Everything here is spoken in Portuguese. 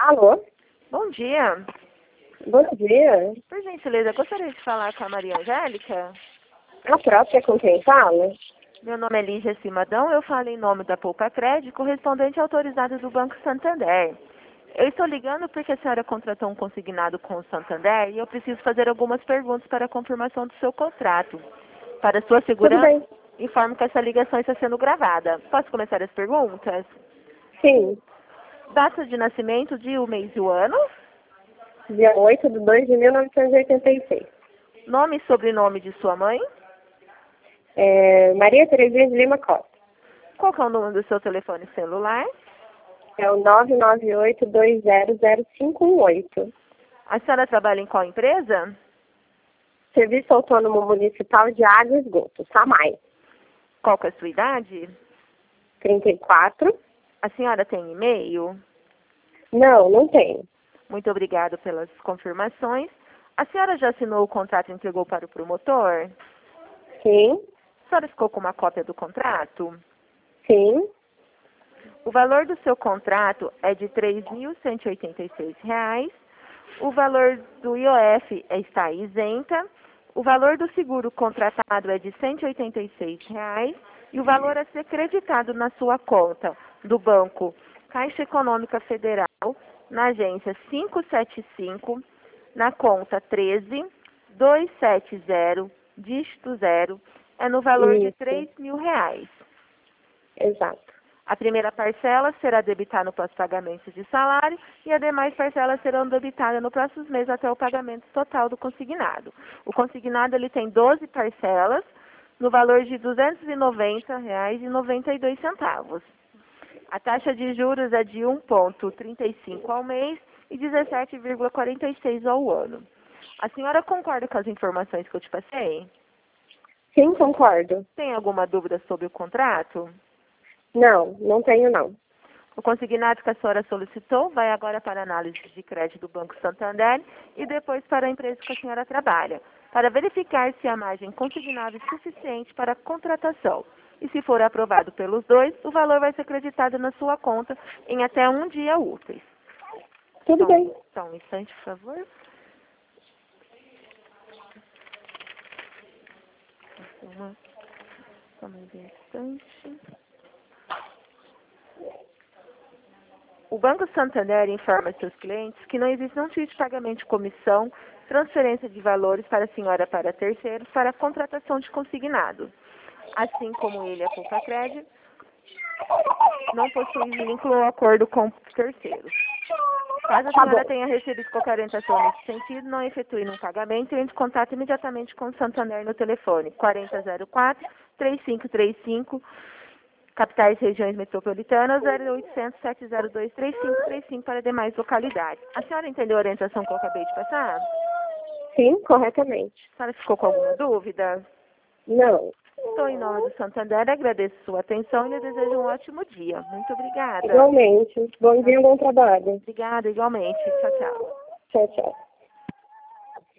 Alô? Bom dia. Bom dia. Por gentileza, gostaria de falar com a Maria Angélica? A própria com quem fala? Meu nome é Lígia Cimadão, eu falo em nome da Poupa Crédito, correspondente autorizado do Banco Santander. Eu estou ligando porque a senhora contratou um consignado com o Santander e eu preciso fazer algumas perguntas para a confirmação do seu contrato. Para sua Tudo segurança, bem. informo que essa ligação está sendo gravada. Posso começar as perguntas? Sim. Data de nascimento, dia, o mês e o ano? Dia 8/2/1986. Nome e sobrenome de sua mãe? Maria Terezinha de Lima Costa. Qual que é o número do seu telefone celular? É o 998-200518. A senhora trabalha em qual empresa? Serviço Autônomo Municipal de Água e Esgoto, SAMAI. Qual que é a sua idade? 34. A senhora tem e-mail? Não, não tenho. Muito obrigada pelas confirmações. A senhora já assinou o contrato e entregou para o promotor? Sim, A senhora ficou com uma cópia do contrato? sim, O valor do seu contrato é de R$ 3.186. O valor do IOF está isenta. O valor do seguro contratado é de R$ 186. E o valor a ser creditado na sua conta do Banco Caixa Econômica Federal, na agência 575, na conta 13270, dígito 0, é no valor de isso, R$ 3.000. exato. A primeira parcela será debitada no próximo pagamento de salário e as demais parcelas serão debitadas no próximo mês até o pagamento total do consignado. O consignado ele tem 12 parcelas no valor de R$ 290,92. A taxa de juros é de 1,35 ao mês e 17,46 ao ano. A senhora concorda com as informações que eu te passei? Sim, concordo. Tem alguma dúvida sobre o contrato? Não, não tenho não. O consignado que a senhora solicitou vai agora para a análise de crédito do Banco Santander e depois para a empresa que a senhora trabalha, para verificar se a margem consignada é suficiente para a contratação. E se for aprovado pelos dois, o valor vai ser acreditado na sua conta em até um dia úteis. Tudo bem. Só um instante, por favor. Só mais um instante. O Banco Santander informa seus clientes que não existe nenhum tipo de pagamento de comissão, transferência de valores para a senhora para terceiros para a contratação de consignado. Assim como ele, a Poupa Crédito, não possui vínculo ou acordo com terceiros. Caso a senhora tenha recebido qualquer orientação nesse sentido, não efetue um pagamento e entre em contato imediatamente com o Santander no telefone 4004-3535, capitais e regiões metropolitanas, 0800-702-3535 para demais localidades. A senhora entendeu a orientação que eu acabei de passar? Sim, corretamente. A senhora ficou com alguma dúvida? Não. Estou em nome do Santander, agradeço sua atenção e lhe desejo um ótimo dia. Muito obrigada. Igualmente. Bom dia, bom trabalho. Obrigada, igualmente. Tchau, tchau. Tchau, tchau.